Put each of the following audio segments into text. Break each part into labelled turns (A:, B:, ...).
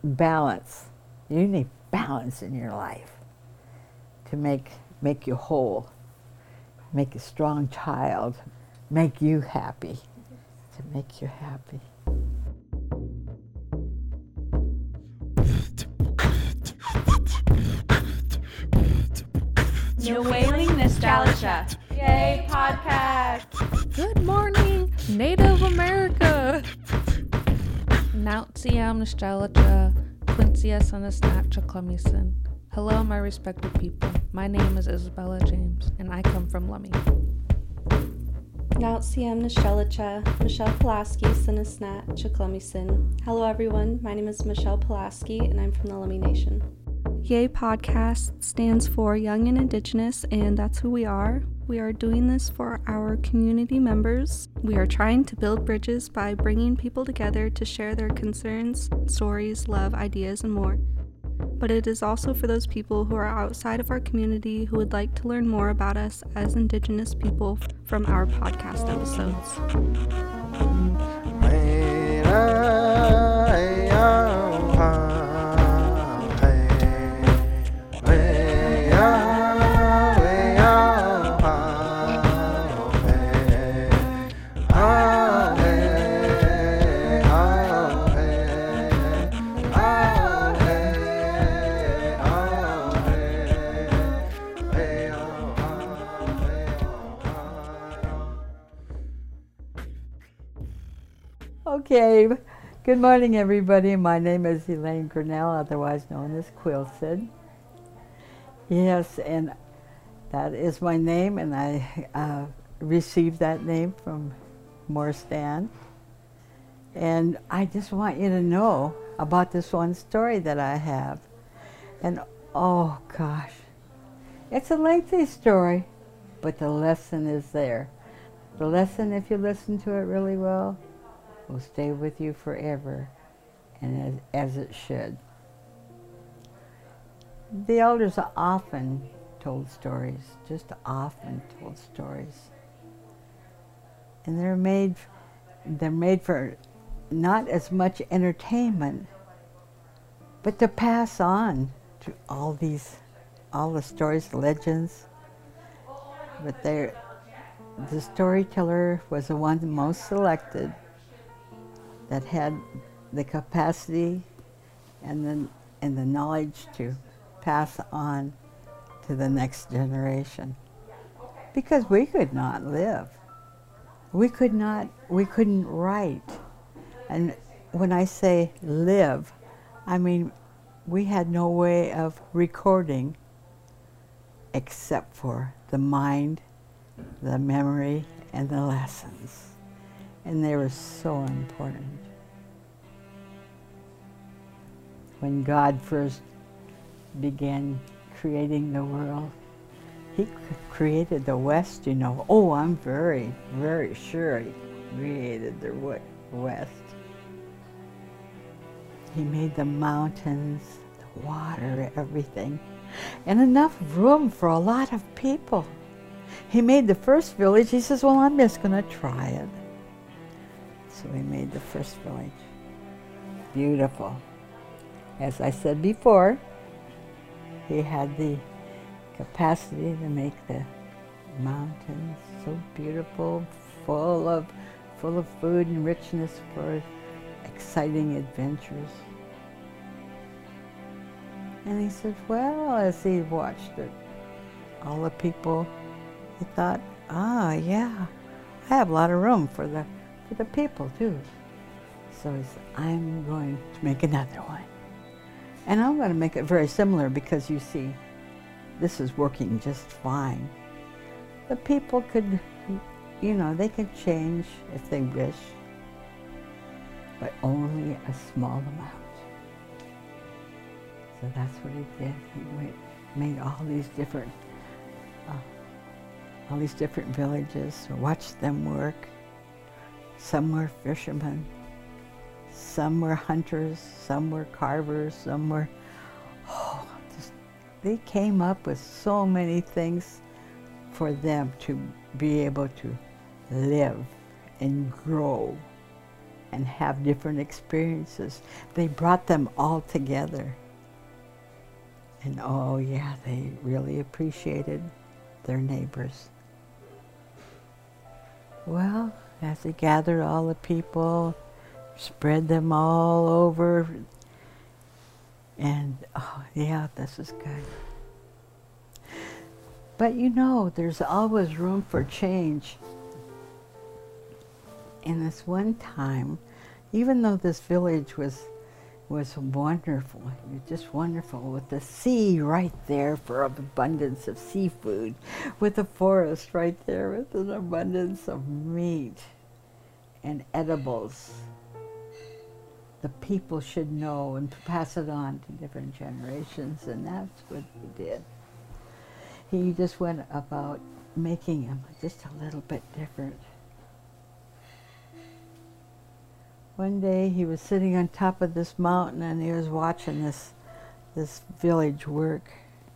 A: balance. You need balance in your life to make you whole, make a strong child, make you happy, to make you happy.
B: New Whaling Nostalgia. Yay, podcast.
C: Good morning, Native America. Nautziam Nostalgia, Quincia Sunasnatcha Clemison. Hello, my respected people. My name is Isabella James, and I come from Lummi.
D: Nautziam Nostalgia, Michelle Pulaski, Sunasnatcha Clemison. Hello, everyone. My name is Michelle Pulaski, and I'm from the Lummi Nation. YAY Podcast stands for Young and Indigenous, and that's who we are. We are doing this for our community members. We are trying to build bridges by bringing people together to share their concerns, stories, love, ideas, and more. But it is also for those people who are outside of our community who would like to learn more about us as Indigenous people from our podcast episodes.
A: Okay, good morning everybody. My name is Elaine Grinnell, otherwise known as Quilcid. Yes, and that is my name, and I received that name from Morris Dan. And I just want you to know about this one story that I have. And oh gosh, it's a lengthy story, but the lesson is there. The lesson, if you listen to it really well, will stay with you forever, and as it should. The elders are often told stories, just often told stories. And they're made for not as much entertainment, but to pass on to all the stories, legends. But the storyteller was the one most selected that had the capacity and the knowledge to pass on to the next generation. Because we could not live. We couldn't write. And when I say live, I mean we had no way of recording except for the mind, the memory, and the lessons. And they were so important. When God first began creating the world, He created the West, you know. Oh, I'm very, very sure He created the West. He made the mountains, the water, everything, and enough room for a lot of people. He made the first village. He says, well, I'm just going to try it. So He made the first village. Beautiful. As I said before, He had the capacity to make the mountains so beautiful, full of food and richness for exciting adventures. And He said, well, as He watched it, all the people, He thought, yeah, I have a lot of room for the people too. So He said, I'm going to make another one. And I'm going to make it very similar because you see, this is working just fine. The people could, they could change if they wish, but only a small amount. So that's what He did. He made all these different villages, watched them work. Some were fishermen, some were hunters, some were carvers, some were, they came up with so many things for them to be able to live and grow and have different experiences. They brought them all together. And oh yeah, they really appreciated their neighbors. Well, as they gathered all the people, spread them all over, and oh yeah, this is good. But you know, there's always room for change. And this one time, even though this village was wonderful, it was just wonderful, with the sea right there for an abundance of seafood, with the forest right there with an abundance of meat and edibles. The people should know and pass it on to different generations, and that's what he did. He just went about making them just a little bit different. One day he was sitting on top of this mountain and he was watching this village work.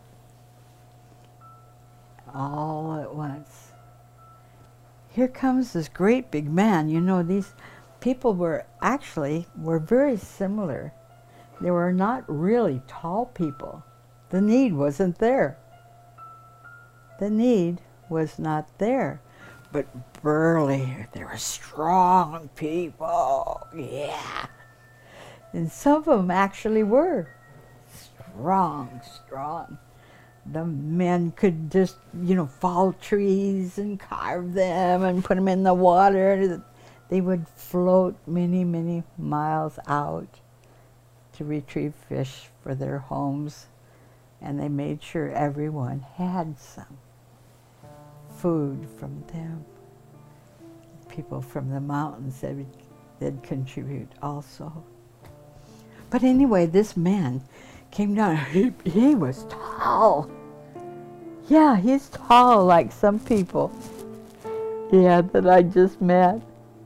A: All at once, here comes this great big man. You know, these people were very similar. They were not really tall people. The need wasn't there. The need was not there. But burly, they were strong people, yeah. And some of them actually were strong. The men could just, fall trees and carve them and put them in the water. They would float many, many miles out to retrieve fish for their homes. And they made sure everyone had some food from them. People from the mountains, they'd contribute also. But anyway, this man came down. He was tall. Yeah, he's tall like some people. Yeah, that I just met.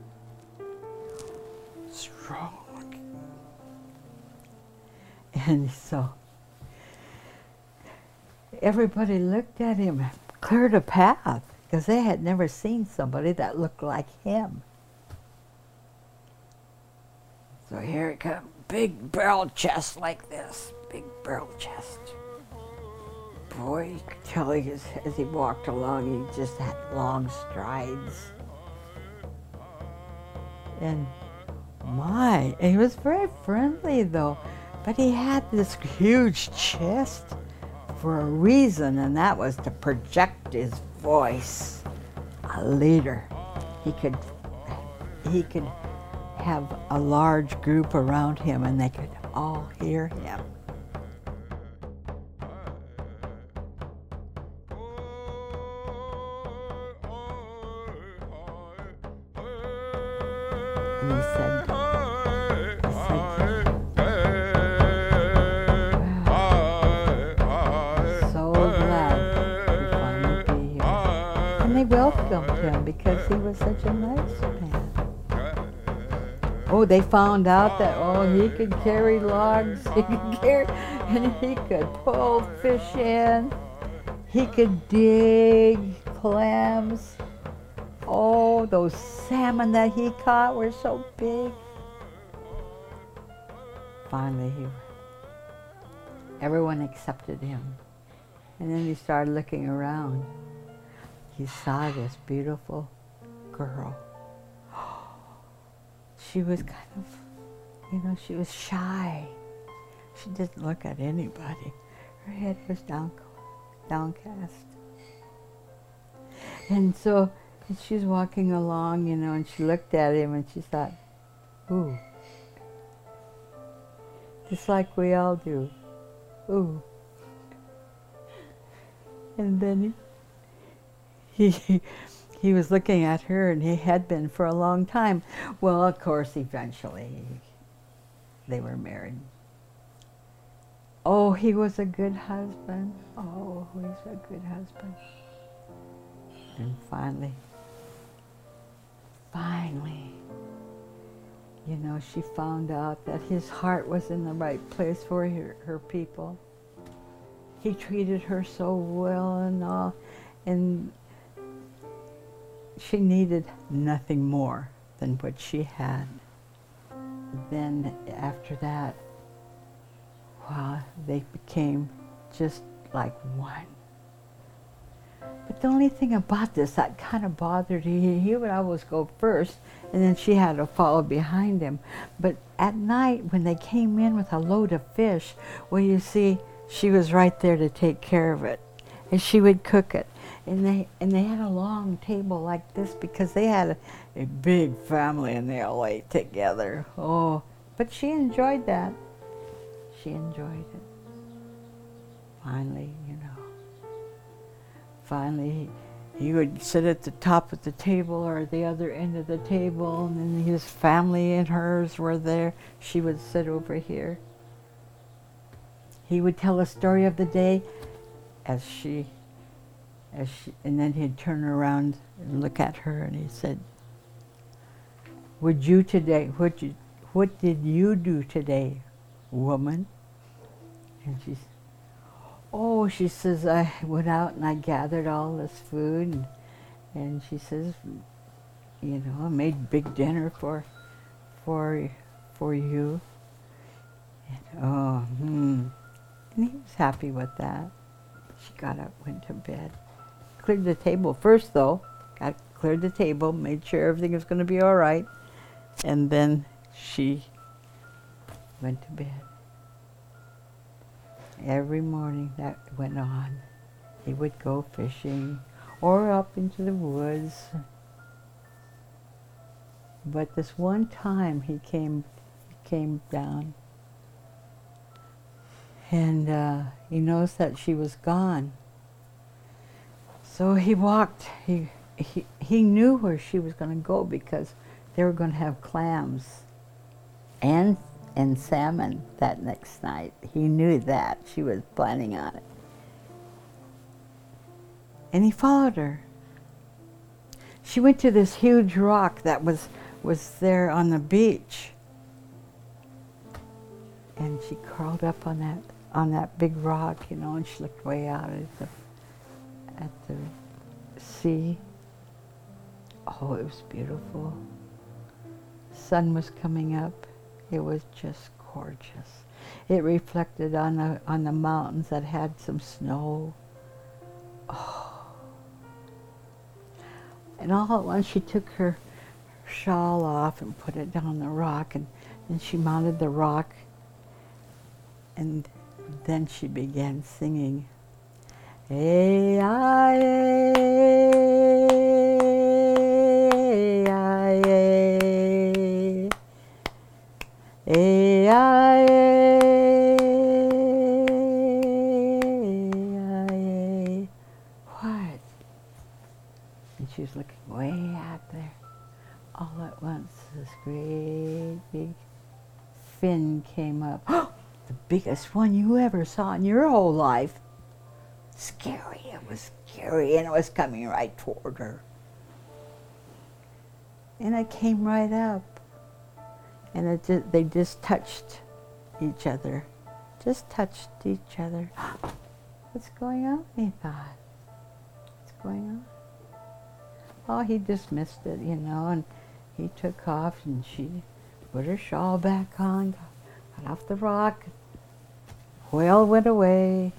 A: Strong. And so everybody looked at him, cleared a path, because they had never seen somebody that looked like him. So here it comes, big barrel chest like this, big barrel chest. Boy, you could tell as he walked along, he just had long strides. And he was very friendly though, but he had this huge chest for a reason, and that was to project his voice. A leader. He could have a large group around him and they could all hear him. And he said, welcomed him because he was such a nice man. Oh, they found out that, he could carry logs, and he could pull fish in, he could dig clams. Oh, those salmon that he caught were so big. Finally, everyone accepted him. And then he started looking around. He saw this beautiful girl. She was kind of, she was shy. She didn't look at anybody. Her head was downcast. And so she's walking along, and she looked at him and she thought, ooh. Just like we all do. Ooh. And then he was looking at her, and he had been for a long time. Well, of course, eventually they were married. Oh, he was a good husband. Oh, he's a good husband. And finally, she found out that his heart was in the right place for her people. He treated her so well and all, and she needed nothing more than what she had. then after that, wow, they became just like one. But the only thing about this that kind of bothered, he would always go first, and then she had to follow behind him. But at night, when they came in with a load of fish, well, you see, she was right there to take care of it, and she would cook it. And they had a long table like this because they had a big family and they all ate together. Oh, but she enjoyed that. She enjoyed it. Finally, he would sit at the top of the table or the other end of the table, and then his family and hers were there. She would sit over here. He would tell a story of the day and then he'd turn around and look at her and he said, what did you do today, woman? And she says, I went out and I gathered all this food, and she says, I made big dinner for you. And he was happy with that. She got up, went to bed. Cleared the table first, though. Cleared the table, made sure everything was going to be all right, and then she went to bed. Every morning that went on, he would go fishing or up into the woods. But this one time he came down, and he noticed that she was gone. So he walked. He knew where she was going to go because they were going to have clams and salmon that next night. He knew that. She was planning on it. And he followed her. She went to this huge rock that was there on the beach. And she crawled up on that big rock, and she looked way out at the sea. Oh, it was beautiful. Sun was coming up. It was just gorgeous. It reflected on the mountains that had some snow. Oh. And all at once she took her shawl off and put it down the rock, and then she mounted the rock, and then she began singing. Hey, what? And she was looking way out there. All at once, this great big fin came up. The biggest one you ever saw in your whole life. Scary, it was scary, and it was coming right toward her. And it came right up. And they just touched each other. Just touched each other. What's going on, he thought? What's going on? Oh, he dismissed it, and he took off, and she put her shawl back on, got off the rock. Whale went away.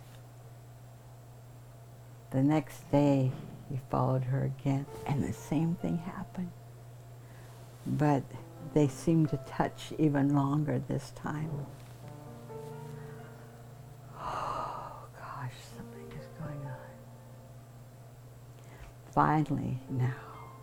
A: The next day, he followed her again, and the same thing happened. But they seemed to touch even longer this time. Oh, gosh, something is going on. Finally, now,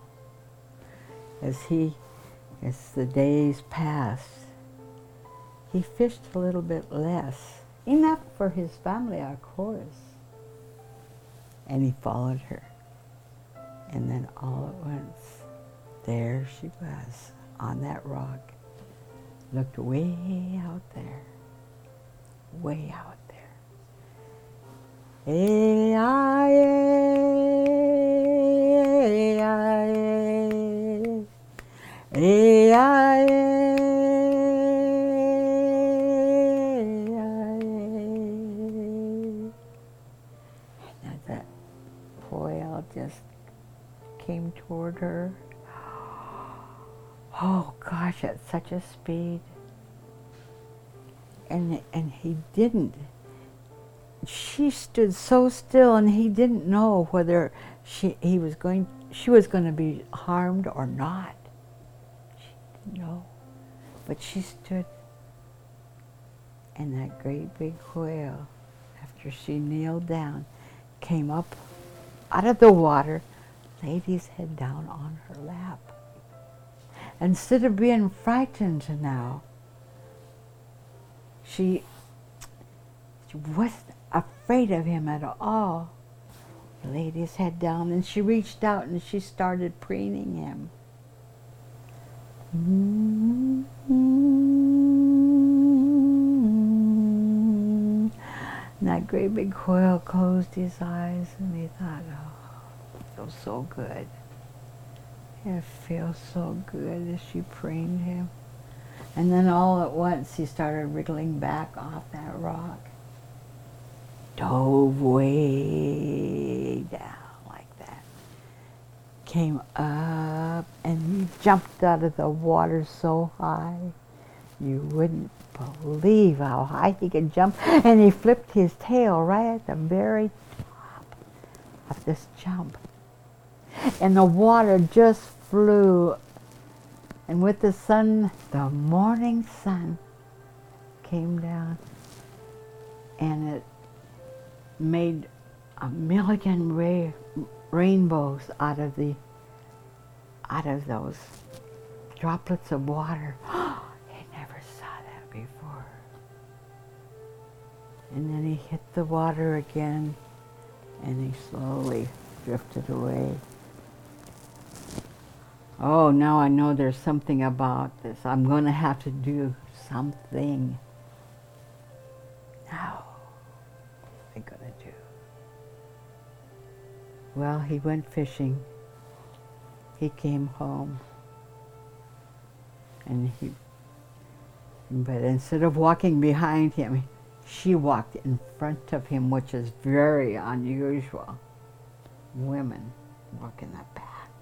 A: as the days passed, he fished a little bit less. Enough for his family, of course. And he followed her. And then all at once, there she was on that rock. Looked way out there. Way out there. And that whale just came toward her. oh gosh, at such a speed. And he didn't. She stood so still, and he didn't know whether she was going to be harmed or not. She didn't know. But she stood, and that great big whale, after she kneeled down, came up out of the water, laid his head down on her lap. Instead of being frightened now, she wasn't afraid of him at all. He laid his head down, and she reached out and she started preening him. And that great big whale closed his eyes, and he thought, oh, it feels so good. It feels so good as she preened him. And then all at once he started wriggling back off that rock. Dove way down like that. Came up and he jumped out of the water so high. You wouldn't believe how high he could jump. And he flipped his tail right at the very top of this jump. And the water just flew. And with the sun, the morning sun came down, and it made a million rainbows out of those droplets of water. He never saw that before. And then he hit the water again, and he slowly drifted away. Oh, now I know there's something about this. I'm going to have to do something. Now, what am I going to do? Well, he went fishing. He came home. But instead of walking behind him, she walked in front of him, which is very unusual. Women walk in the back.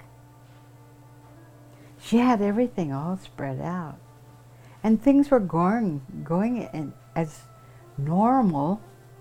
A: She had everything all spread out. And things were going in as normal.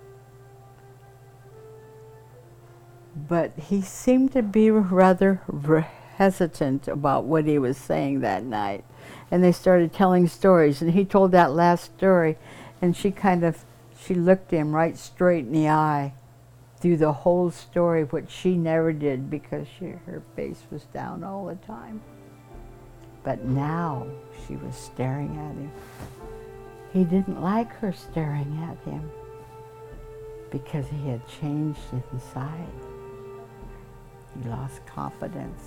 A: But he seemed to be rather hesitant about what he was saying that night. And they started telling stories, and he told that last story, and she looked him right straight in the eye through the whole story, which she never did because her face was down all the time. But now she was staring at him. He didn't like her staring at him because he had changed inside. He lost confidence.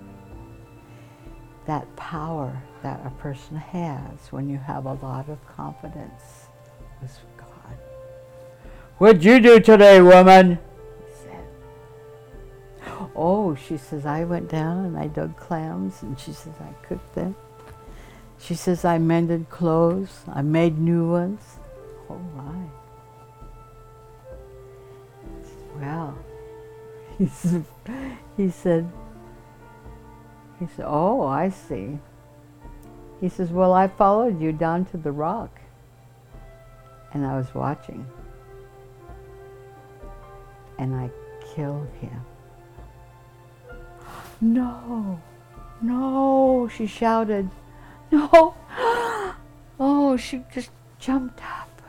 A: That power that a person has when you have a lot of confidence was gone. What'd you do today, woman? He said. Oh, she says, I went down and I dug clams, and she says, I cooked them. She says, I mended clothes, I made new ones. Oh my. Well, he said, oh, I see. He says, well, I followed you down to the rock, and I was watching, and I killed him. No, no, she shouted. No. Oh, she just jumped up.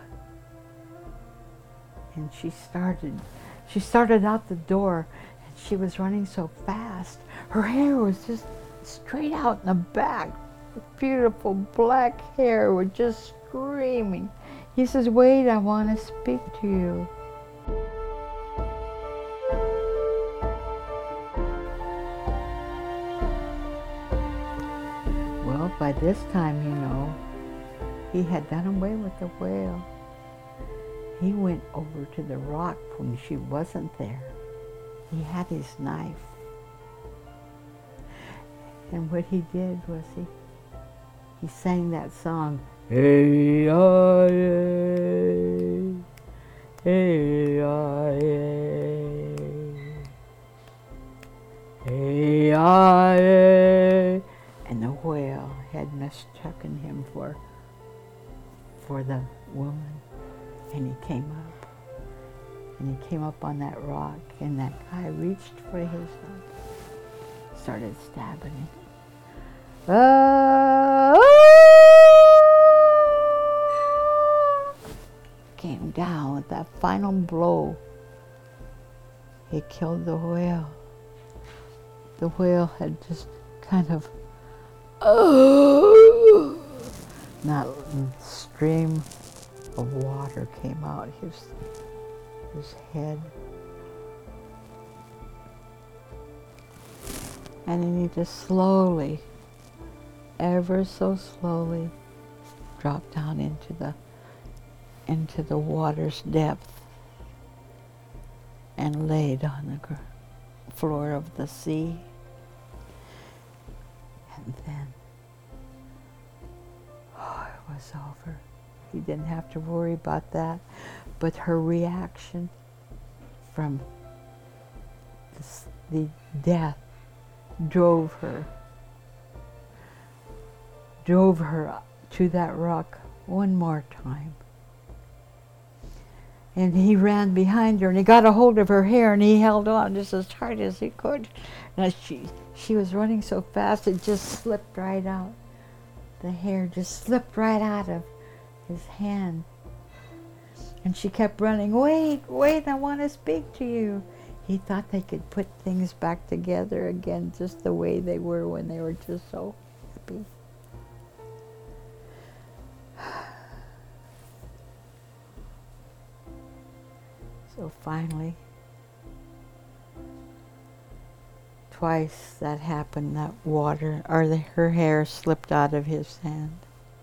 A: And she started out the door, and she was running so fast. Her hair was just straight out in the back. Beautiful black hair was just screaming. He says, wait, I want to speak to you. Well, by this time, he had done away with the whale. He went over to the rock when she wasn't there. He had his knife. And what he did was he sang that song. Hey, hey, hey, hey, hey, and the whale for the woman, and he came up. And he came up on that rock, and that guy reached for his knife, started stabbing him. Came down with that final blow. He killed the whale. The whale had just kind of, that stream of water came out his head. And then he just slowly, ever so slowly, dropped down into the water's depth and laid on the floor of the sea. And then, it was over. He didn't have to worry about that, but her reaction from the death drove her to that rock one more time. And he ran behind her, and he got a hold of her hair, and he held on just as hard as he could. And she was running so fast, it just slipped right out. The hair just slipped right out of his hand. And she kept running, wait, I want to speak to you. He thought they could put things back together again just the way they were when they were just so happy. So finally, twice that happened, that water, her hair slipped out of his hand.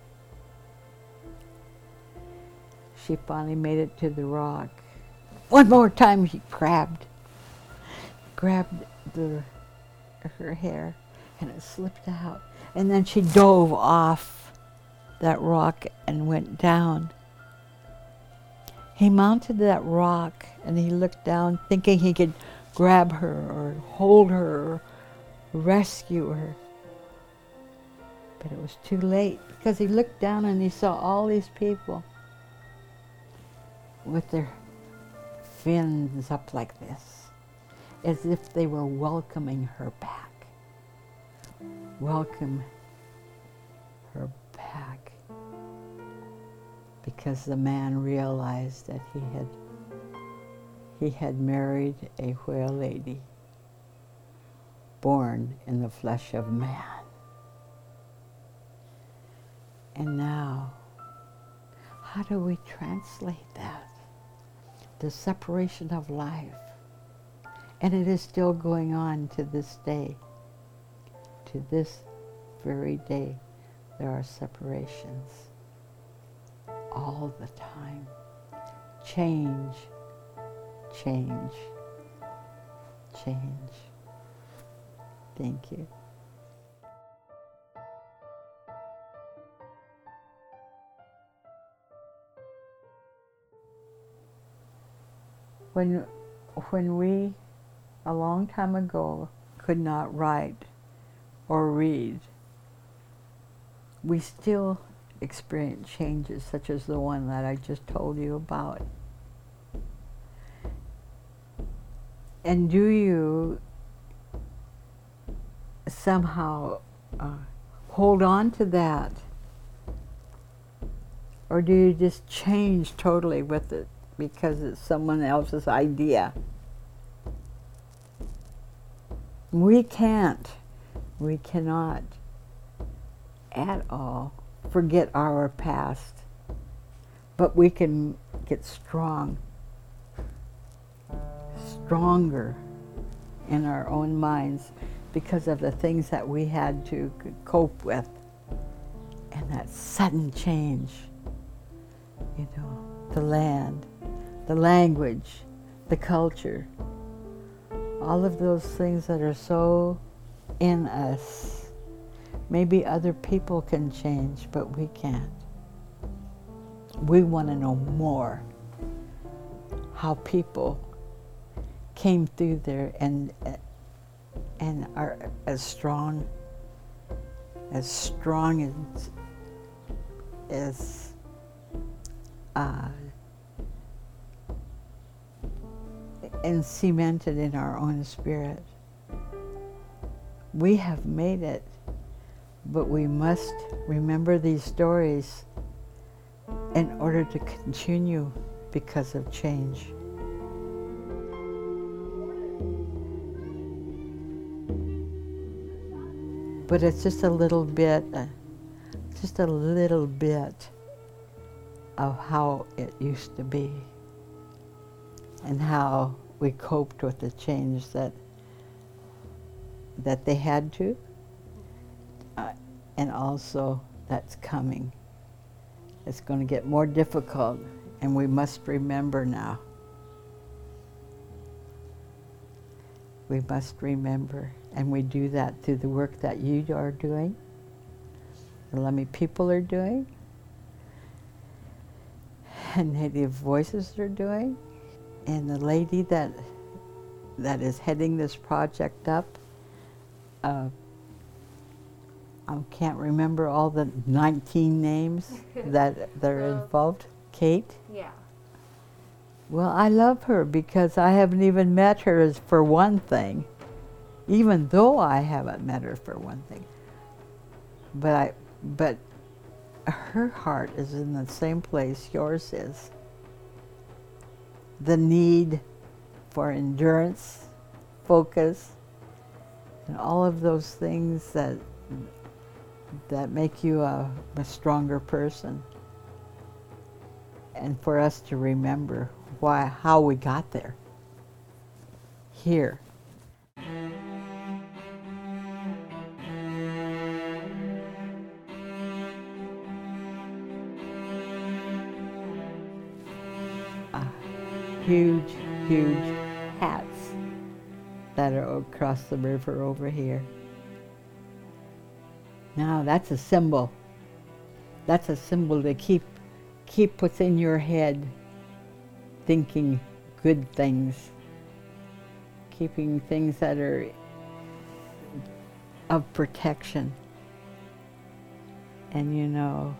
A: She finally made it to the rock. One more time she grabbed her hair, and it slipped out. And then she dove off that rock and went down. He mounted that rock and he looked down, thinking he could grab her or hold her or rescue her. But it was too late, because he looked down and he saw all these people with their fins up like this, as if they were welcoming her back. Welcome her back. Because the man realized that he had married a whale lady, born in the flesh of man. And now, how do we translate that? The separation of life. And it is still going on to this day. To this very day, there are separations. All the time. Change, change, change. Thank you. When we, a long time ago, could not write or read, we still experience changes such as the one that I just told you about. And do you somehow hold on to that? Or do you just change totally with it because it's someone else's idea? We can't. We cannot at all forget our past, but we can get stronger in our own minds because of the things that we had to cope with, and that sudden change, the land, the language, the culture, all of those things that are so in us. Maybe other people can change, but we can't. We want to know more how people came through there and are as strong as and cemented in our own spirit. We have made it, but we must remember these stories in order to continue because of change. But it's just a little bit of how it used to be and how we coped with the change that they had to, and also that's coming. It's going to get more difficult, and we must remember now. We must remember, and we do that through the work that you are doing, the Lummi people are doing, and Native Voices are doing, and the lady that is heading this project up, I can't remember all the 19 names that are involved. Kate?
C: Yeah.
A: Well, I love her because I haven't even met her as for one thing, even though I haven't met her for one thing. But her heart is in the same place yours is. The need for endurance, focus, and all of those things that make you a stronger person. And for us to remember how we got there. Here. Huge, huge hats that are across the river over here. Now that's a symbol. That's a symbol to keep within your head, thinking good things, keeping things that are of protection. And you know,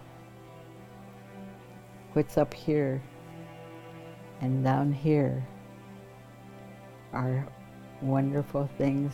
A: what's up here and down here are wonderful things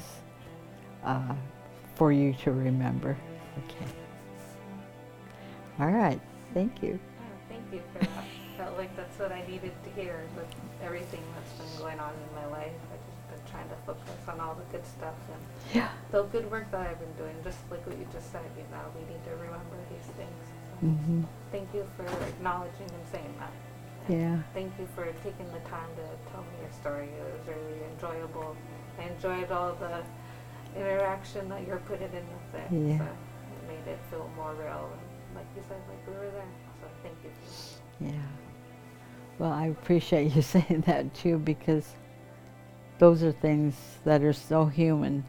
A: for you to remember. Okay. All right. Thank you.
C: Oh, thank you for that. Felt like that's what I needed to hear with everything that's been going on in my life. I've just been trying to focus on all the good stuff and the good work that I've been doing, just like what you just said, you know, we need to remember these things. So thank you for acknowledging and saying that.
A: Yeah.
C: Thank you for taking the time to tell me your story. It was really enjoyable. I enjoyed all the interaction that you're putting in with it.
A: Yeah.
C: So it made it feel more real. And like you said, like we were there. So thank you.
A: Yeah. Well, I appreciate you saying that too, because those are things that are so human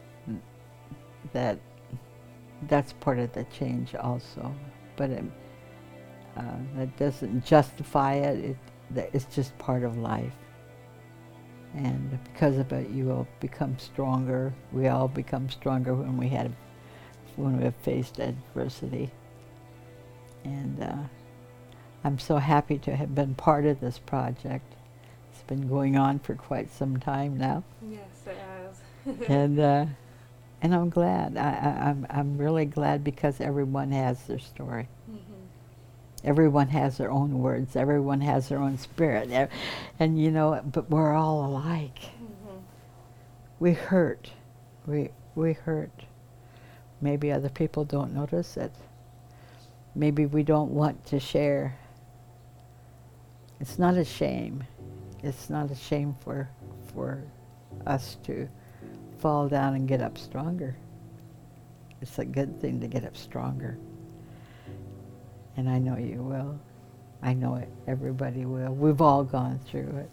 A: that's part of the change also. But that doesn't justify it. It's just part of life. And because of it, you will become stronger. We all become stronger when we have faced adversity. And I'm so happy to have been part of this project. It's been going on for quite some time now.
C: Yes, it has.
A: And I'm glad. I'm really glad because everyone has their story. Everyone has their own words. Everyone has their own spirit. And you know, but we're all alike. We hurt. We hurt. Maybe other people don't notice it. Maybe we don't want to share. It's not a shame. It's not a shame for us to fall down and get up stronger. It's a good thing to get up stronger. And I know you will. I know it. Everybody will. We've all gone through it.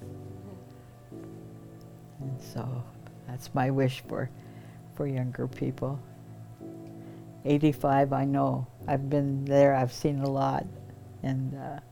A: And so that's my wish for younger people. 85, I know. I've been there. I've seen a lot. And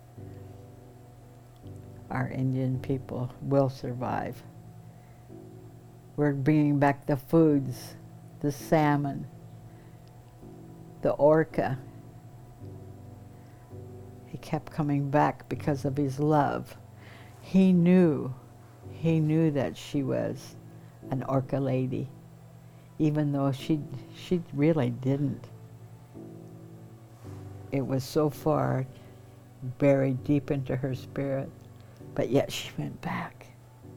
A: our Indian people will survive. We're bringing back the foods, the salmon, the orca. kept coming back because of his love. He knew that she was an Orca lady, even though she really didn't. It was so far buried deep into her spirit, but yet she went back.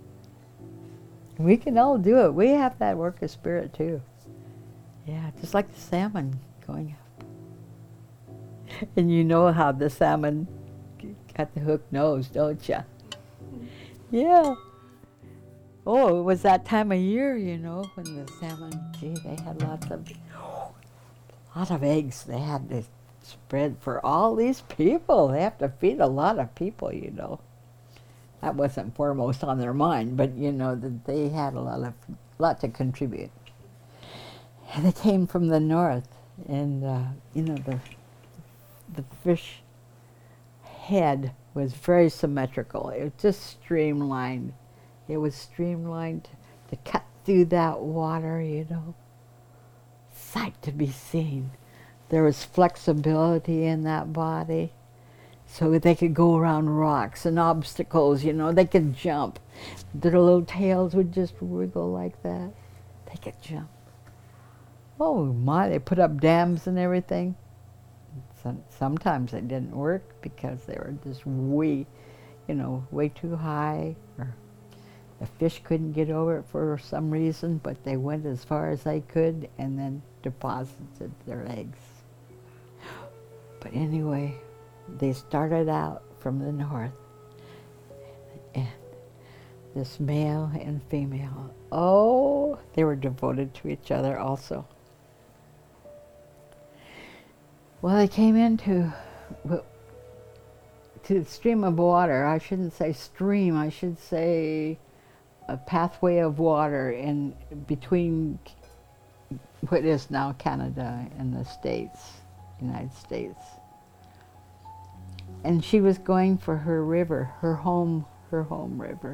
A: We can all do it. We have that Orca spirit too. Yeah, just like the salmon going up. And you know how the salmon got the hooked nose, don't you? Yeah. Oh, it was that time of year, you know, when the salmon, gee, they had lot of eggs they had to spread for all these people. They have to feed a lot of people, you know. That wasn't foremost on their mind, but you know that they had a lot to contribute. And they came from the north, and you know, the fish head was very symmetrical. It was just streamlined. It was streamlined to cut through that water, you know. Sight to be seen. There was flexibility in that body, so they could go around rocks and obstacles, you know. They could jump. Their little tails would just wiggle like that. They could jump. Oh my, they put up dams and everything. Sometimes they didn't work because they were just way too high, or the fish couldn't get over it for some reason, but they went as far as they could and then deposited their eggs. But anyway, they started out from the north, and this male and female, oh, they were devoted to each other also. Well, they came into to the stream of water. I shouldn't say stream, I should say a pathway of water in between what is now Canada and the States, United States. And she was going for her river, her home river.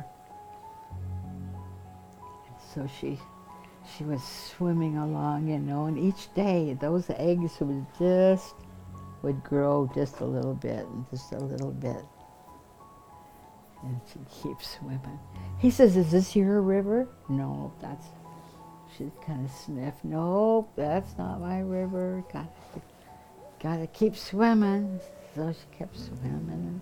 A: And so she was swimming along, you know, and each day those eggs would grow just a little bit and just a little bit. And she'd keep swimming. He says, "Is this your river?" "No, she'd kind of sniff. "No, that's not my river. Gotta keep swimming." So she kept swimming and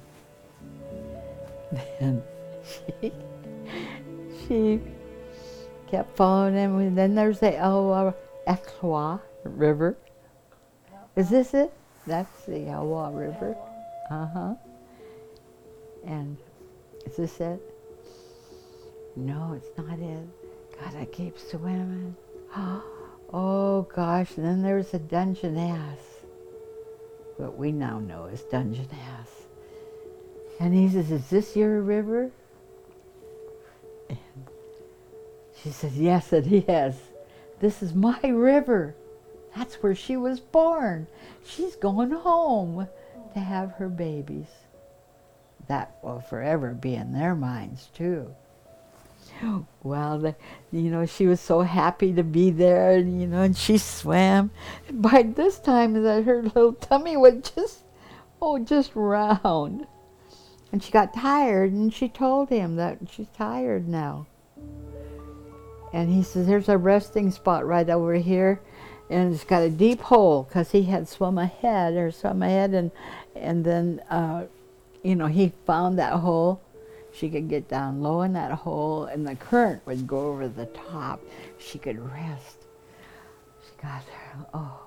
A: swimming. Then she kept following him. And then there's the Elwha River. Is this it? That's the Elwha River. Uh-huh. And is this it? No, it's not it. Gotta keep swimming. Oh gosh, and then there's the Dungeness. What we now know as Dungeness. And he says, "Is this your river?" And she says, "Yes, it is. This is my river. That's where she was born. She's going home to have her babies." That will forever be in their minds too. Well, she was so happy to be there, and she swam. And by this time, that her little tummy was just round. And she got tired, and she told him that she's tired now. And he says, "There's a resting spot right over here, and it's got a deep hole," because he had swum ahead, and then he found that hole. She could get down low in that hole, and the current would go over the top. She could rest. She got there. Oh.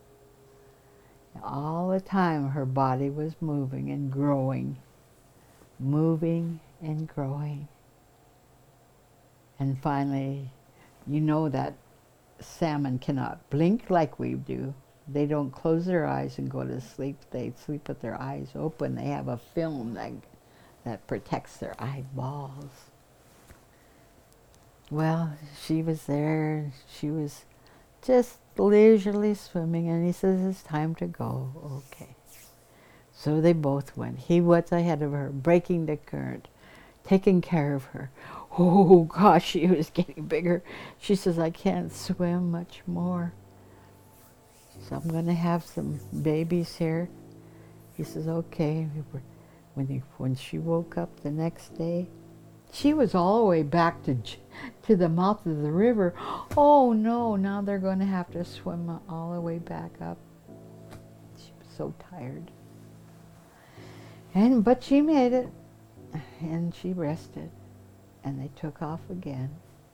A: All the time her body was moving and growing. Moving and growing. And finally, that salmon cannot blink like we do. They don't close their eyes and go to sleep. They sleep with their eyes open. They have a film that protects their eyeballs. Well, she was there. She was just leisurely swimming, and he says, "It's time to go." Okay. So they both went. He was ahead of her, breaking the current, taking care of her. Oh gosh, she was getting bigger. She says, "I can't swim much more. So I'm going to have some babies here. He says, okay. When she woke up the next day, she was all the way back to the mouth of the river. Oh no, now they're going to have to swim all the way back up. She was so tired. But she made it, and she rested, and they took off again.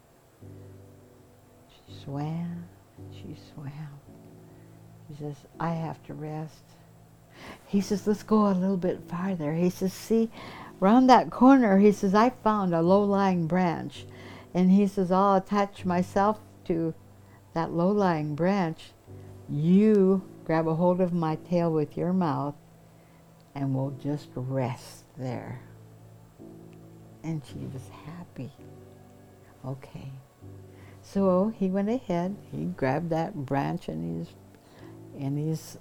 A: She swam, she swam. He says, I have to rest. He says, let's go a little bit farther. He says, see, around that corner, he says, I found a low-lying branch. And he says, I'll attach myself to that low-lying branch. You grab a hold of my tail with your mouth, and we'll just rest there. And she was happy. Okay. So he went ahead, he grabbed that branch in his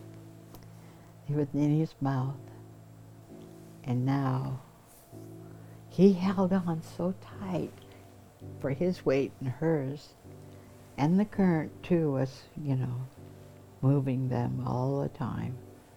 A: mouth. And now he held on so tight for his weight and hers. And the current too was, moving them all the time.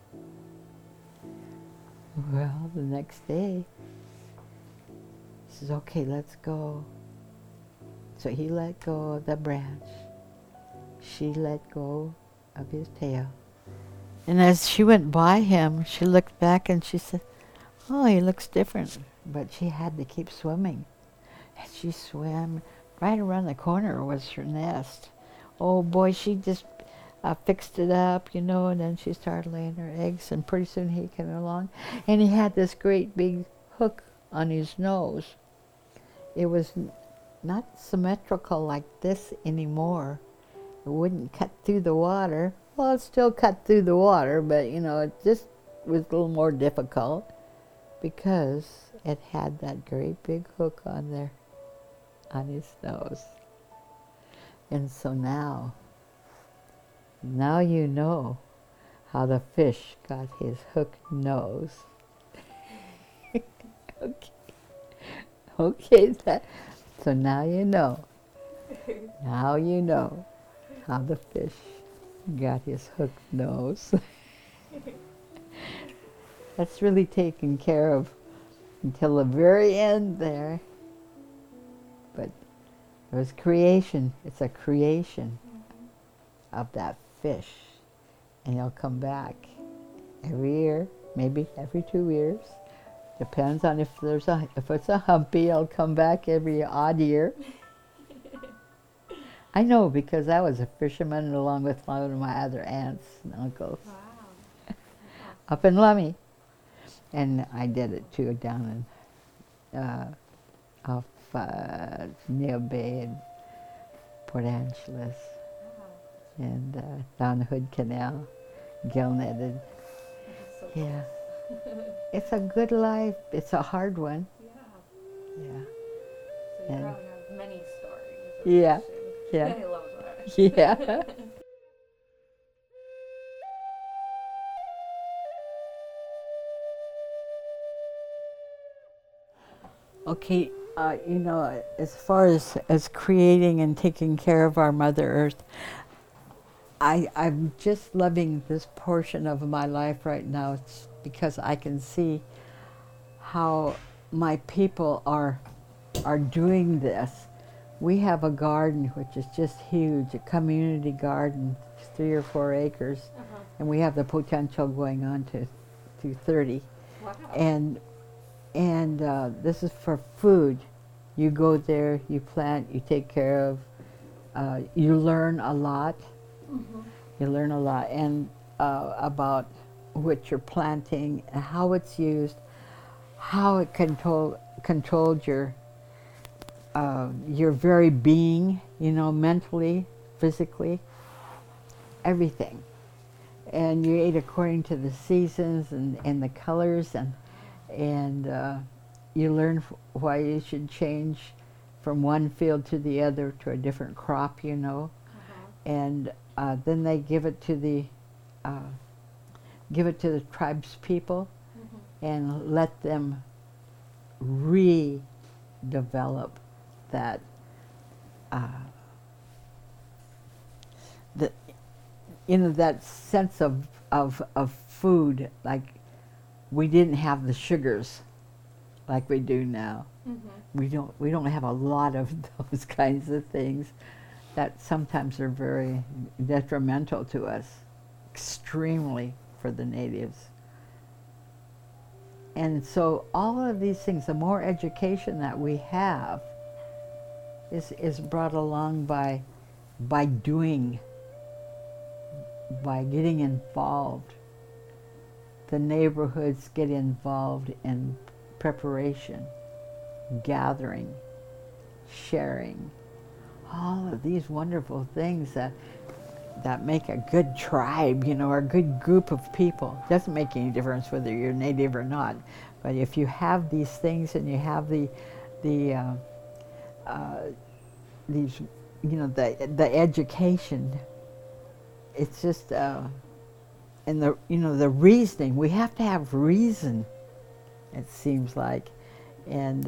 A: Well, the next day, he says, okay, let's go. So he let go of the branch. She let go of his tail. And as she went by him, she looked back and she said, oh, he looks different. But she had to keep swimming. And she swam. Right around the corner was her nest. Oh boy, she just fixed it up, and then she started laying her eggs, and pretty soon he came along. And he had this great big hook on his nose. It was not symmetrical like this anymore. It wouldn't cut through the water. Well, it still cut through the water, but it just was a little more difficult because it had that great big hook on there, on his nose. And so now you know how the fish got his hooked nose. Okay, so now you know. Now you know how the fish got his hooked nose. That's really taken care of until the very end there. But it was creation. It's a creation of that fish. And he'll come back every year, maybe every 2 years. Depends on if it's a humpy, I'll come back every odd year. I know, because I was a fisherman along with one of my other aunts and uncles.
C: Wow.
A: Up in Lummi. And I did it too down in off Neil Bay and Port Angeles.
C: Wow.
A: And down the Hood Canal, gill netted.
C: So
A: Yeah. It's a good life. It's a hard one.
C: Yeah.
A: Yeah.
C: So you
A: And
C: probably have many stories. of
A: Yeah.
C: fishing.
A: Yeah.
C: I love that.
A: Yeah. Okay, as far as creating and taking care of our Mother Earth, I'm just loving this portion of my life right now. It's because I can see how my people are doing this. We have a garden which is just huge, a community garden, 3 or 4 acres, and we have the potential going on to 30.
C: Wow.
A: And this is for food. You go there, you plant, you take care of, you learn a lot.
C: Mm-hmm.
A: You learn a lot and about what you're planting, how it's used, how it controlled your very being, mentally, physically, everything. And you eat according to the seasons and the colors, and you learn why you should change from one field to the other to a different crop, and then they give it to the tribes people, and let them redevelop that that sense of of food, like we didn't have the sugars like we do now.
C: Mm-hmm.
A: We don't have a lot of those kinds of things that sometimes are very detrimental to us, extremely for the natives. And so all of these things, the more education that we have is brought along by doing, by getting involved. The neighborhoods get involved in preparation, gathering, sharing, all of these wonderful things that make a good tribe, you know, or a good group of people. It doesn't make any difference whether you're native or not, but if you have these things and you have these, you know, the education, it's just, and the, you know, the reasoning. We have to have reason, it seems like, and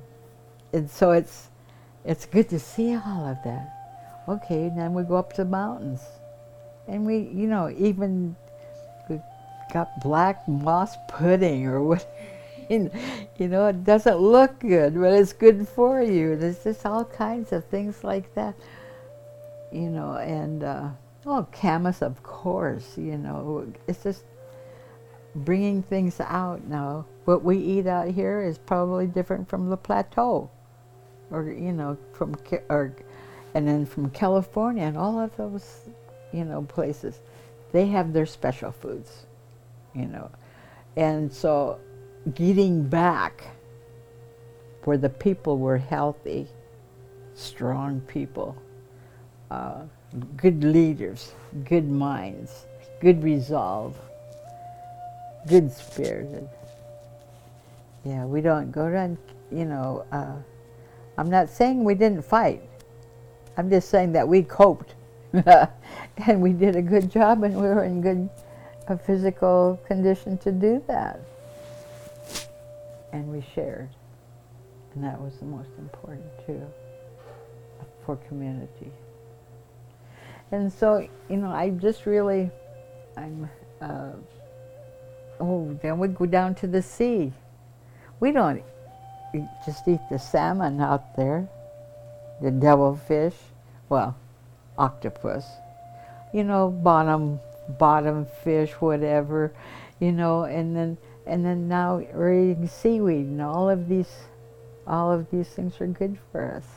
A: so it's good to see all of that. Okay, then we go up to the mountains, and we, you know, even we got black moss pudding or what. You know, it doesn't look good, but it's good for you. There's just all kinds of things like that, you know, and camas, of course, you know. It's just bringing things out now. What we eat out here is probably different from the plateau, or, you know, and then from California and all of those, you know, places. They have their special foods, you know. And so getting back where the people were healthy, strong people, good leaders, good minds, good resolve, good spirited. Yeah, we don't go around, you know, I'm not saying we didn't fight. I'm just saying that we coped. And we did a good job, and we were in good physical condition to do that. And we shared. And that was the most important too, for community. And so, you know, I just really, then we go down to the sea. We don't just eat the salmon out there, the devilfish, well, octopus, you know, bottom fish, whatever, you know, and then now we're eating seaweed, and all of these things are good for us.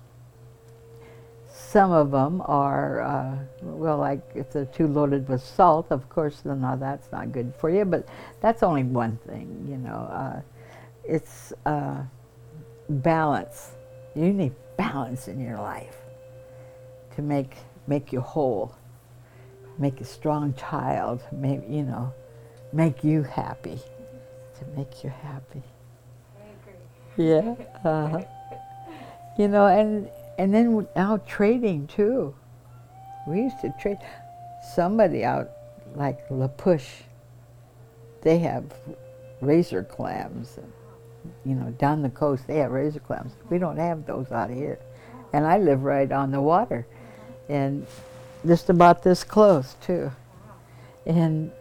A: Some of them are, well, like if they're too loaded with salt, of course, then now that's not good for you, but that's only one thing, you know. It's balance. You need balance in your life to make you whole, make a strong child, make, you know, make you happy, to make you happy.
C: I agree.
A: Yeah. You know, and then now trading too. We used to trade. Somebody out like La Push, they have razor clams. You know, down the coast they have razor clams. We don't have those out here. And I live right on the water, and just about this close too. And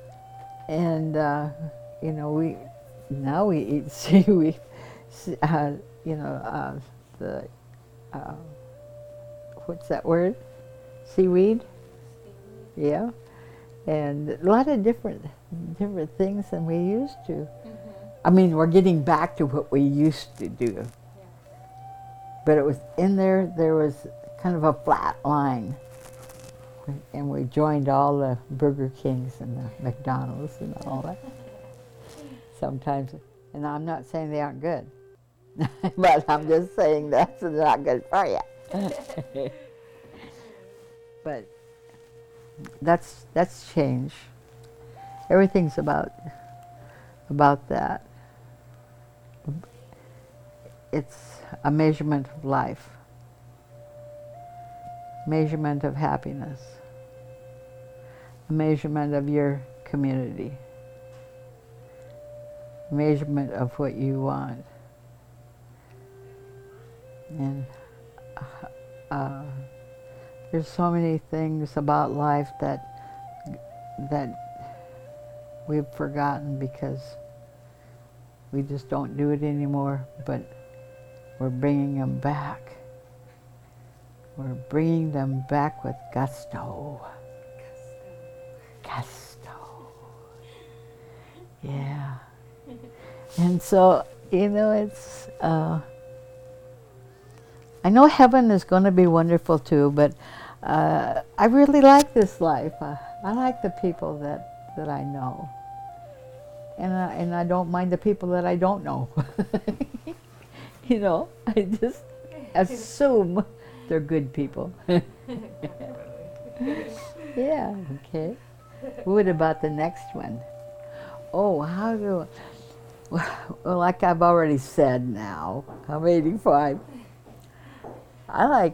A: you know, we eat seaweed. You know, what's that word? Seaweed? Yeah. And a lot of different things than we used to.
C: Mm-hmm.
A: I mean, we're getting back to what we used to do.
C: Yeah.
A: But it was in there was kind of a flat line. And we joined all the Burger Kings and the McDonald's and all that. Sometimes, and I'm not saying they aren't good, but I'm just saying that's not good for you. But that's change. Everything's about that. It's a measurement of life, measurement of happiness, a measurement of your community, measurement of what you want. And there's so many things about life that we've forgotten because we just don't do it anymore, but we're bringing them back. We're bringing them back with gusto. Gusto. Yeah. And so, it's, I know heaven is going to be wonderful too, but I really like this life. I like the people that I know. And I don't mind the people that I don't know. I just assume they're good people. Yeah, okay. What about the next one? Oh, well, like I've already said now, I'm 85. I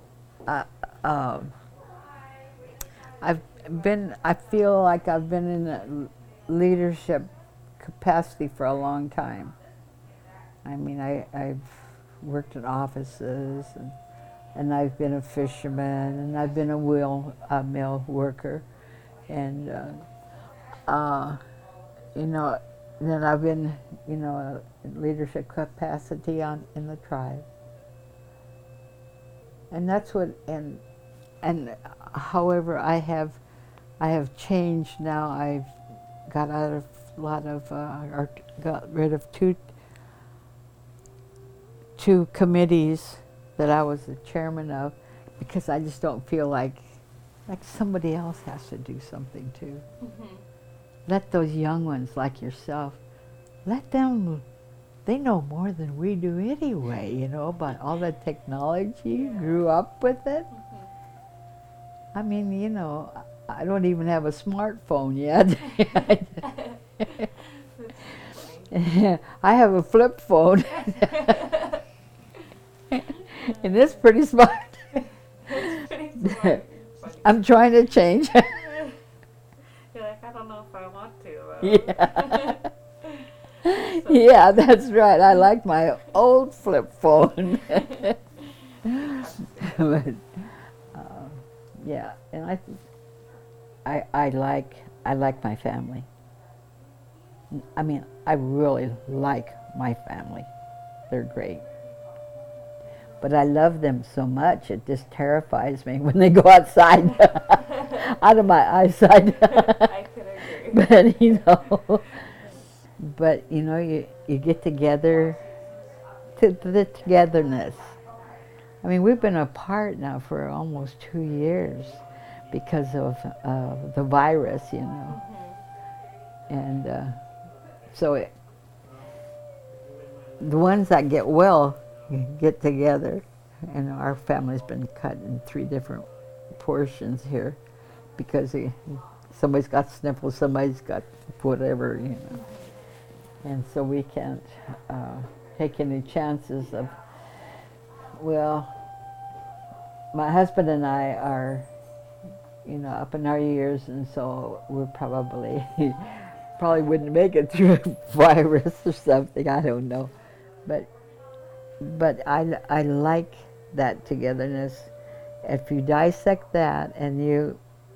A: feel like I've been in a leadership capacity for a long time. I mean, I've worked in offices, and I've been a fisherman, and I've been a mill worker, and then I've been, in leadership capacity in the tribe. And that's what, and however, I have changed now. I've got out of a lot of, or got rid of two committees that I was the chairman of, because I just don't feel like somebody else has to do something too. Mm-hmm. Let those young ones like yourself, let them, they know more than we do anyway, about all the technology, grew up with it. Mm-hmm. I mean, I don't even have a smartphone yet. I have a flip phone. And it's pretty smart.
C: It's pretty smart.
A: I'm trying to change.
C: You're like, I don't know if I want to.
A: Yeah. Yeah, that's right. I like my old flip phone. But, yeah, and I like my family. I mean, I really like my family. They're great. But I love them so much, it just terrifies me when they go outside, out of my eyesight.
C: I could agree.
A: But, you get together, the togetherness. I mean, we've been apart now for almost 2 years because of the virus, Mm-hmm. And so the ones that get well get together, and our family's been cut in 3 different portions here because somebody's got sniffles, somebody's got whatever, and so we can't take any chances of, well, my husband and I are, up in our years, and so we're probably wouldn't make it through a virus or something, I don't know, but I like that togetherness. If you dissect that and you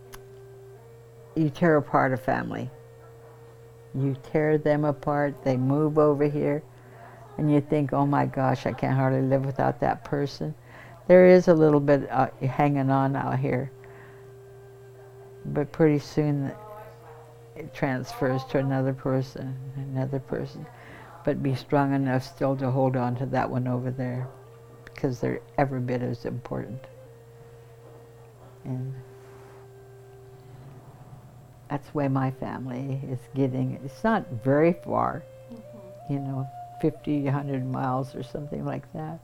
A: tear apart a family, you tear them apart, they move over here, and you think, oh my gosh, I can't hardly live without that person. There is a little bit hanging on out here, but pretty soon it transfers to another person, but be strong enough still to hold on to that one over there, because they're every bit as important. And that's where my family is getting. It's not very far, mm-hmm. 50, 100 miles or something like that.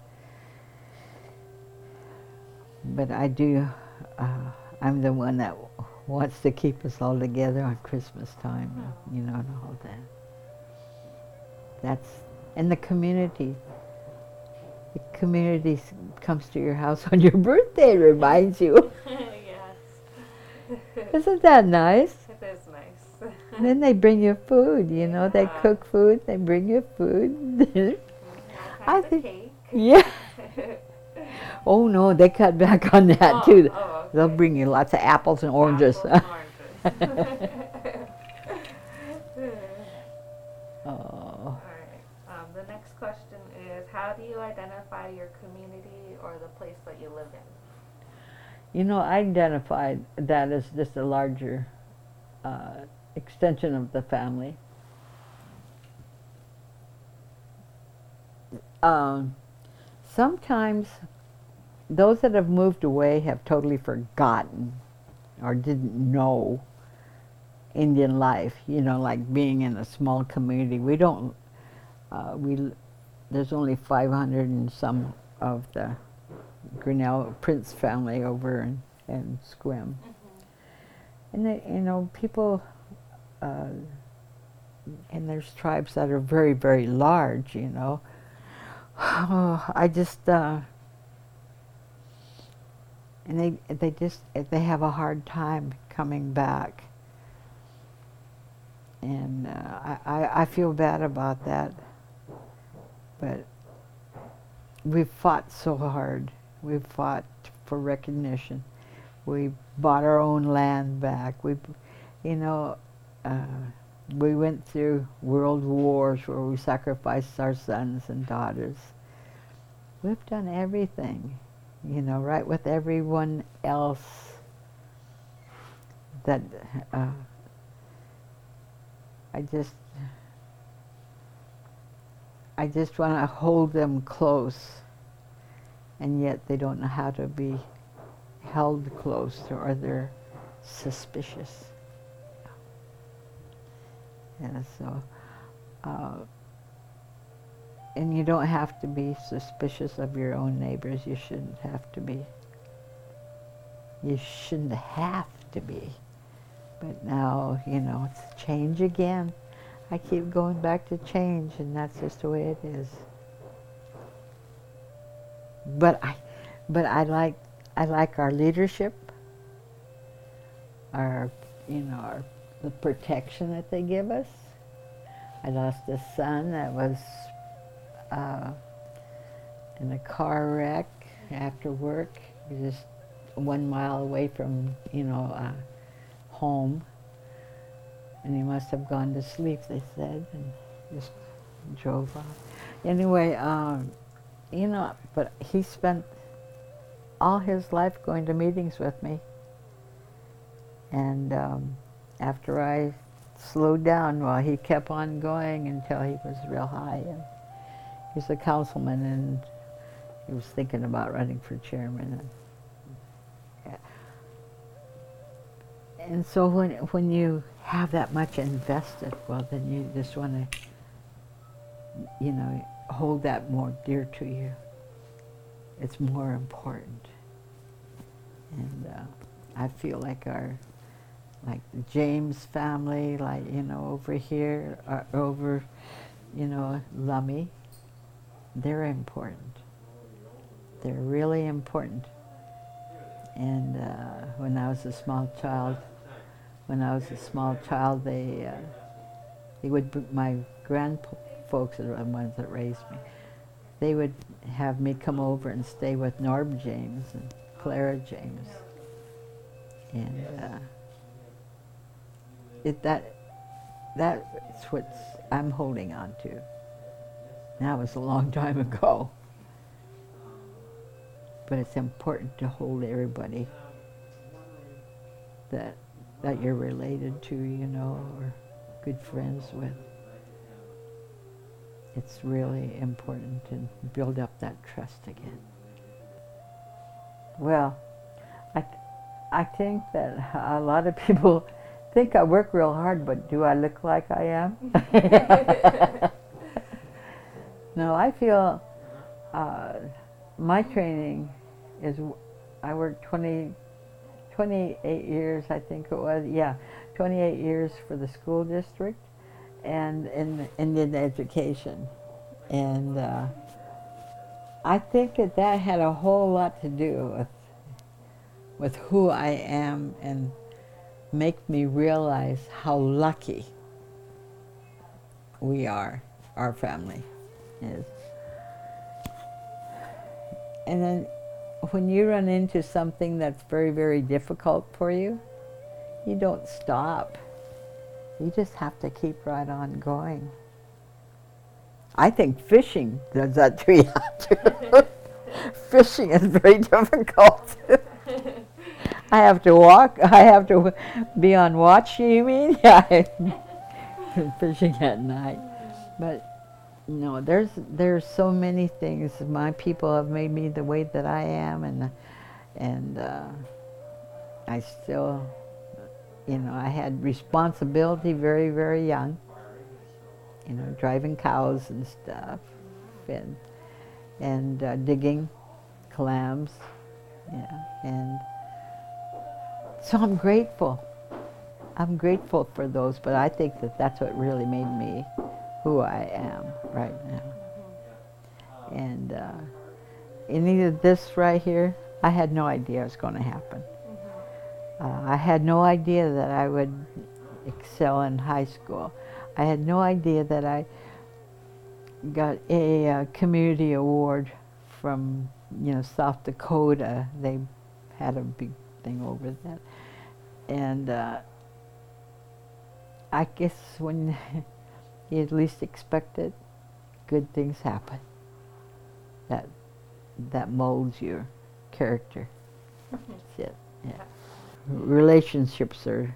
A: But I do, I'm the one that wants to keep us all together on Christmas time, and all that. That's, and the community. The community comes to your house on your birthday, reminds you.
C: Yes.
A: Isn't that nice?
C: It is nice.
A: And then they bring you food, they cook food, they bring you food.
C: I think cake.
A: Yeah. Oh no, they cut back on that too.
C: Oh, okay.
A: They'll bring you lots of apples and oranges.
C: Apples and oranges. how do you identify your community or the place that you live in?
A: You know, I identified that as just a larger extension of the family. Sometimes those that have moved away have totally forgotten or didn't know Indian life, you know, like being in a small community. We don't, there's only 500 and some of the Grinnell Prince family over in Sequim. And they, you know, people, and there's tribes that are very, very large, you know. I just, and they have a hard time coming back. And I feel bad about that. But we've fought so hard. We've fought for recognition. We bought our own land back. We, you know, we went through world wars where we sacrificed our sons and daughters. We've done everything, you know, right with everyone else that I just want to hold them close, and yet they don't know how to be held close, or they're suspicious. And so, and you don't have to be suspicious of your own neighbors. You shouldn't have to be. You shouldn't have to be. But now, you know, it's change again. I keep going back to change, and that's just the way it is. But I like our leadership, our, you know, the protection that they give us. I lost a son that was in a car wreck after work. He was just 1 mile away from, you know, home. And he must have gone to sleep, they said, and just drove off. Anyway, you know, but he spent all his life going to meetings with me. And after I slowed down, well, he kept on going until he was real high. And he's a councilman, and he was thinking about running for chairman. And so when you have that much invested, well, then you just want to, you know, hold that more dear to you. It's more important. And I feel like like the James family, like, you know, over here, over, you know, Lummi, they're important. They're really important. And when I was a small child, they would, my grandfolks are the ones that raised me, they would have me come over and stay with Norb James and Clara James. And that's what I'm holding on to. That was a long time ago. But it's important to hold everybody that you're related to, you know, or good friends with. It's really important to build up that trust again. Well, I think that a lot of people think I work real hard, but do I look like I am? No, I feel my training is, I worked 28 years, I think it was, 28 years for the school district and in education. And I think that had a whole lot to do with who I am, and make me realize how lucky we are, our family is. And then when you run into something that's very, very difficult for you, you don't stop. You just have to keep right on going. I think fishing does that to you too. Fishing is very difficult. I have to walk. I have to be on watch. You mean? Yeah, fishing at night. But no, there's so many things. My people have made me the way that I am, and I still, I had responsibility very, very young. Driving cows and stuff, and digging clams, yeah, and so I'm grateful. I'm grateful for those, but I think that that's what really made me who I am right now. And any of this right here, I had no idea it was going to happen. I had no idea that I would excel in high school. I had no idea that I got a community award from, South Dakota. They had a big thing over that. And I guess when you at least expect it, good things happen. That molds your character. That's it. Yeah. Relationships are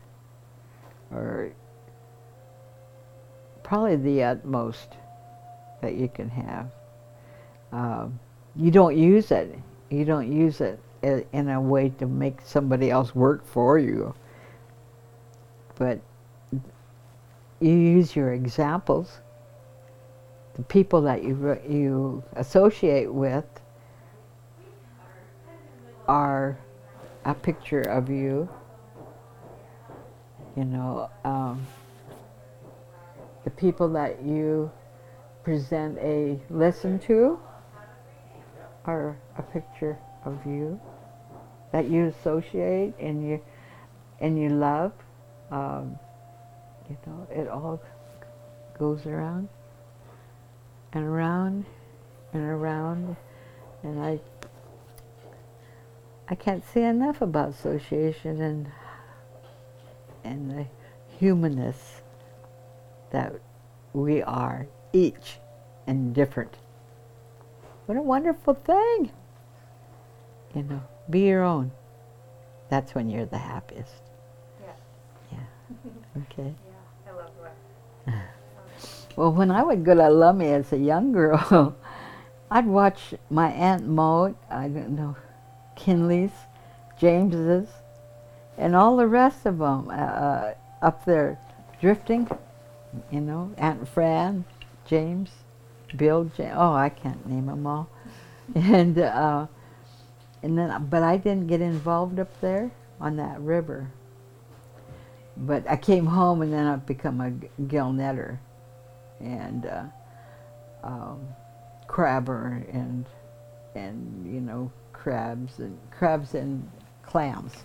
A: probably the utmost that you can have. You don't use it. You don't use it in a way to make somebody else work for you. But you use your examples. The people that you associate with are a picture of you. The people that you present a lesson to are a picture of you that you associate and you love. It all goes around and around and around, and I can't say enough about association and the humanness that we are, each and different. What a wonderful thing. Be your own. That's when you're the happiest. Yeah. Okay.
C: Yeah, I love that.
A: Well, when I would go to Lummi as a young girl, I'd watch my Aunt Mo, Kinley's, James's, and all the rest of them up there drifting. Aunt Fran, James, Bill, I can't name them all. And then, but I didn't get involved up there on that river. But I came home and then I've become a gill netter and crabber and crabs and clams.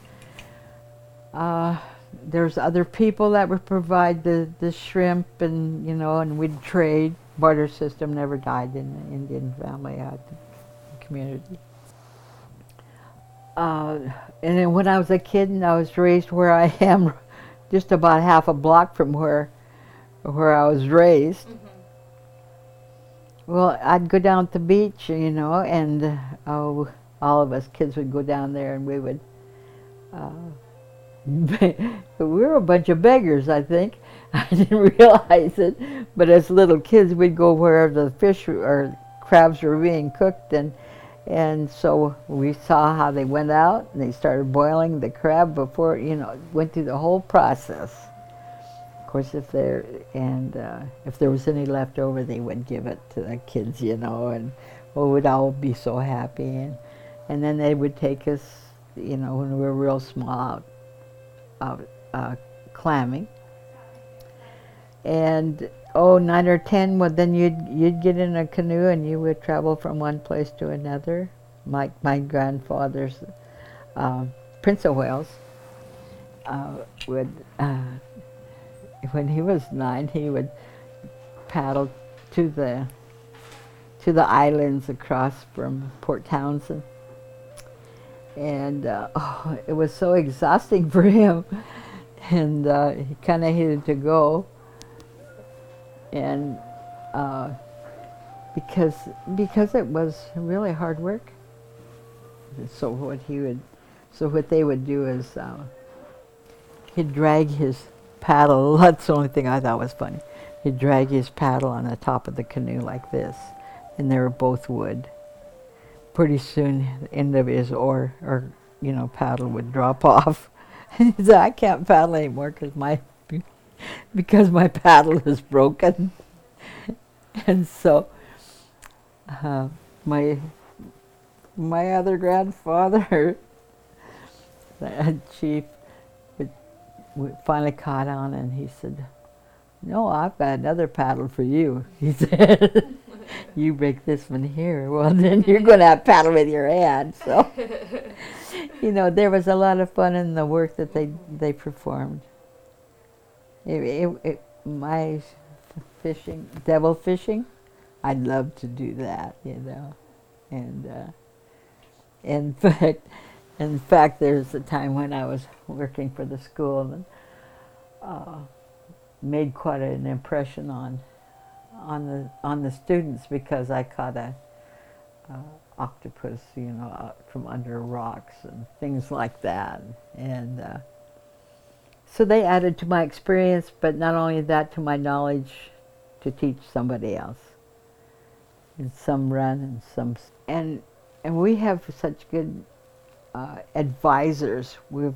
A: There's other people that would provide the shrimp and and we'd trade. Barter system never died in the Indian family community. And then when I was a kid and I was raised where I am, just about half a block from where I was raised. Well, I'd go down to the beach, and all of us kids would go down there and we would we were a bunch of beggars, I think. I didn't realize it, but as little kids we'd go where the fish or crabs were being cooked, and so we saw how they went out and they started boiling the crab before, went through the whole process. Of course, if there was any left over, they would give it to the kids, and we'd all be so happy, and then they would take us, when we were real small, out clamming. And 9 or 10, well, then you'd get in a canoe and you would travel from one place to another. My grandfather's Prince of Wales would, when he was 9, he would paddle to the islands across from Port Townsend. And it was so exhausting for him, and he kind of hated to go. And because it was really hard work. So what they would do is he'd drag his paddle. That's the only thing I thought was funny. He'd drag his paddle on the top of the canoe like this, and they were both wood. Pretty soon, the end of his oar or paddle would drop off. He said, "I can't paddle anymore because my paddle is broken." And so my other grandfather, the chief, finally caught on, and he said, "No, I've got another paddle for you." He said, "You break this one here, well then you're going to have to paddle with your hand." So, there was a lot of fun in the work that they performed. My fishing, devil fishing, I'd love to do that, and in fact, there's a time when I was working for the school and made quite an impression on the students because I caught a octopus, from under rocks and things like that, and so they added to my experience, but not only that, to my knowledge to teach somebody else. And some run, and we have such good advisors. We've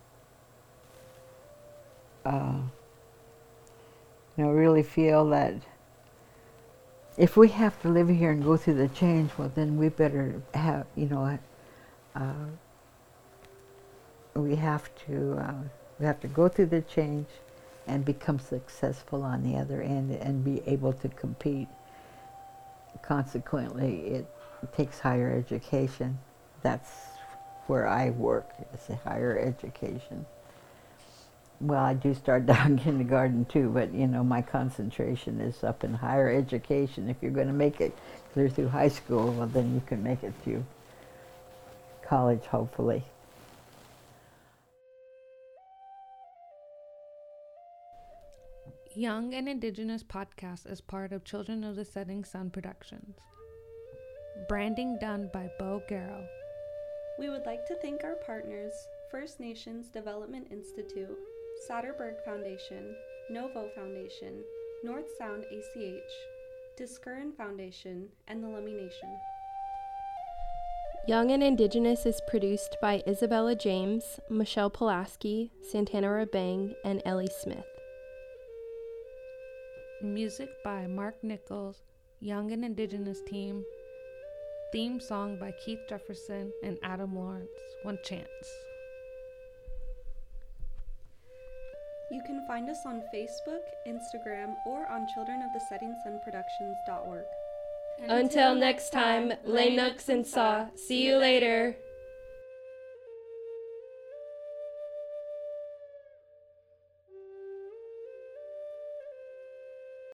A: really feel that if we have to live here and go through the change, well, then we better have, we have to go through the change and become successful on the other end and be able to compete. Consequently, it takes higher education. That's where I work, is higher education. Well, I do start down kindergarten too, but my concentration is up in higher education. If you're going to make it clear through high school, well, then you can make it through college, hopefully.
B: Young and Indigenous Podcast is part of Children of the Setting Sun Productions. Branding done by Bo Garrow.
D: We would like to thank our partners, First Nations Development Institute, Satterberg Foundation, Novo Foundation, North Sound ACH, Discurran Foundation, and the Lummi Nation.
E: Young and Indigenous is produced by Isabella James, Michelle Pulaski, Santana Rabang, and Ellie Smith.
B: Music by Mark Nichols, Young and Indigenous Team. Theme song by Keith Jefferson and Adam Lawrence, One Chance.
D: You can find us on Facebook, Instagram, or on childrenofthesettingsunproductions.org.
E: Until next time, lay nooks and saw. See you later.